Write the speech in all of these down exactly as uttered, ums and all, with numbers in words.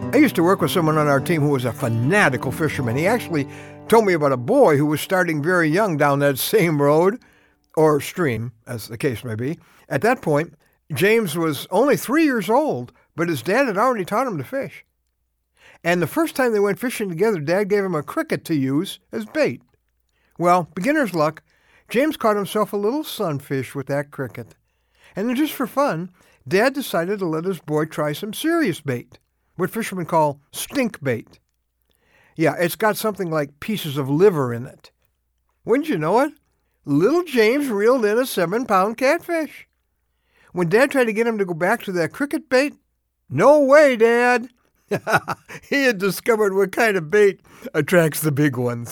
I used to work with someone on our team who was a fanatical fisherman. He actually told me about a boy who was starting very young down that same road, or stream, as the case may be. At that point, James was only three years old, but his dad had already taught him to fish. And the first time they went fishing together, Dad gave him a cricket to use as bait. Well, beginner's luck, James caught himself a little sunfish with that cricket. And then just for fun, Dad decided to let his boy try some serious bait, what fishermen call stink bait. Yeah, it's got something like pieces of liver in it. Wouldn't you know it? Little James reeled in a seven-pound catfish. When Dad tried to get him to go back to that cricket bait, no way, Dad. He had discovered what kind of bait attracts the big ones.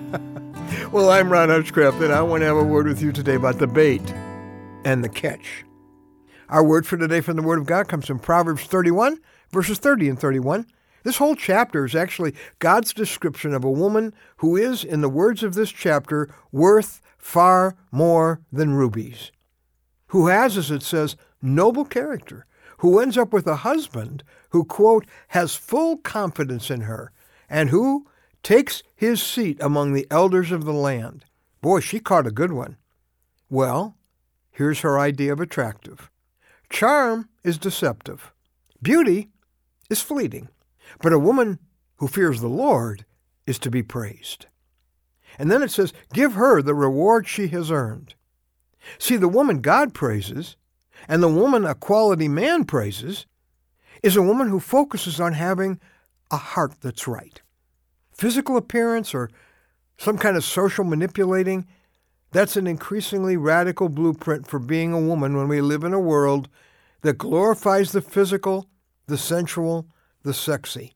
Well, I'm Ron Hutchcraft, and I want to have a word with you today about the bait and the catch. Our word for today from the Word of God comes from Proverbs thirty-one, verses thirty and thirty-one. This whole chapter is actually God's description of a woman who is, in the words of this chapter, worth far more than rubies, who has, as it says, noble character, who ends up with a husband who, quote, has full confidence in her, and who takes his seat among the elders of the land. Boy, she caught a good one. Well, here's her idea of attractive. Charm is deceptive. Beauty is fleeting. But a woman who fears the Lord is to be praised. And then it says, give her the reward she has earned. See, the woman God praises, and the woman a quality man praises, is a woman who focuses on having a heart that's right. Physical appearance or some kind of social manipulating, that's an increasingly radical blueprint for being a woman when we live in a world that glorifies the physical, the sensual, the sexy.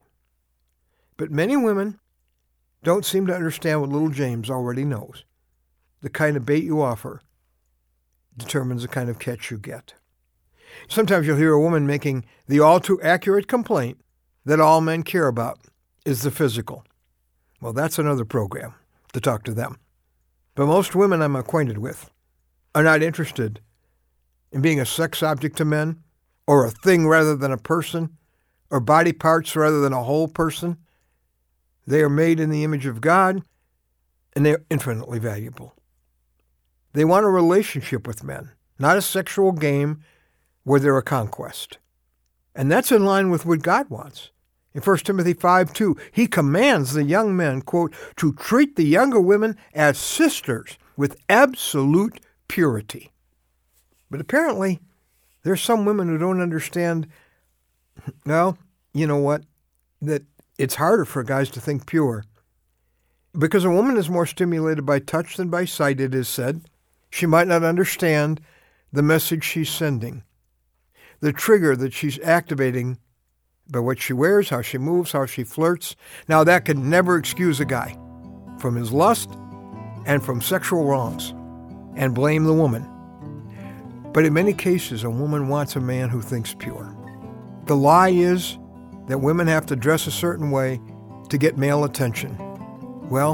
But many women don't seem to understand what little James already knows. The kind of bait you offer determines the kind of catch you get. Sometimes you'll hear a woman making the all-too-accurate complaint that all men care about is the physical. Well, that's another program to talk to them. But most women I'm acquainted with are not interested in being a sex object to men, or a thing rather than a person, or body parts rather than a whole person. They are made in the image of God, and they are infinitely valuable. They want a relationship with men, not a sexual game where they're a conquest. And that's in line with what God wants. In First Timothy five two, he commands the young men, quote, to treat the younger women as sisters with absolute purity. But apparently, there's some women who don't understand, well, you know what, that it's harder for guys to think pure. Because a woman is more stimulated by touch than by sight, it is said. She might not understand the message she's sending, the trigger that she's activating by what she wears, how she moves, how she flirts. Now, that can never excuse a guy from his lust and from sexual wrongs and blame the woman. But in many cases, a woman wants a man who thinks pure. The lie is that women have to dress a certain way to get male attention. Well,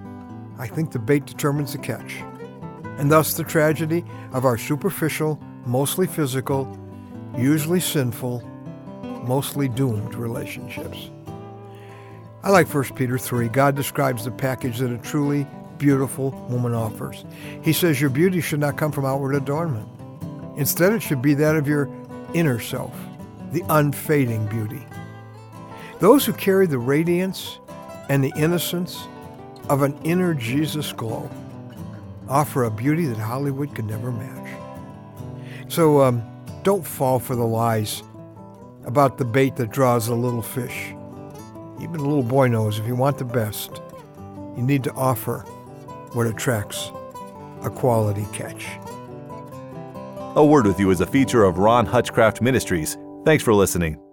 I think the bait determines the catch, and thus the tragedy of our superficial, mostly physical, usually sinful, mostly doomed relationships. I like First Peter three. God describes the package that a truly beautiful woman offers. He says your beauty should not come from outward adornment. Instead, it should be that of your inner self, the unfading beauty. Those who carry the radiance and the innocence of an inner Jesus glow offer a beauty that Hollywood could never match. So um, don't fall for the lies about the bait that draws a little fish. Even a little boy knows if you want the best, you need to offer what attracts a quality catch. A Word with You is a feature of Ron Hutchcraft Ministries. Thanks for listening.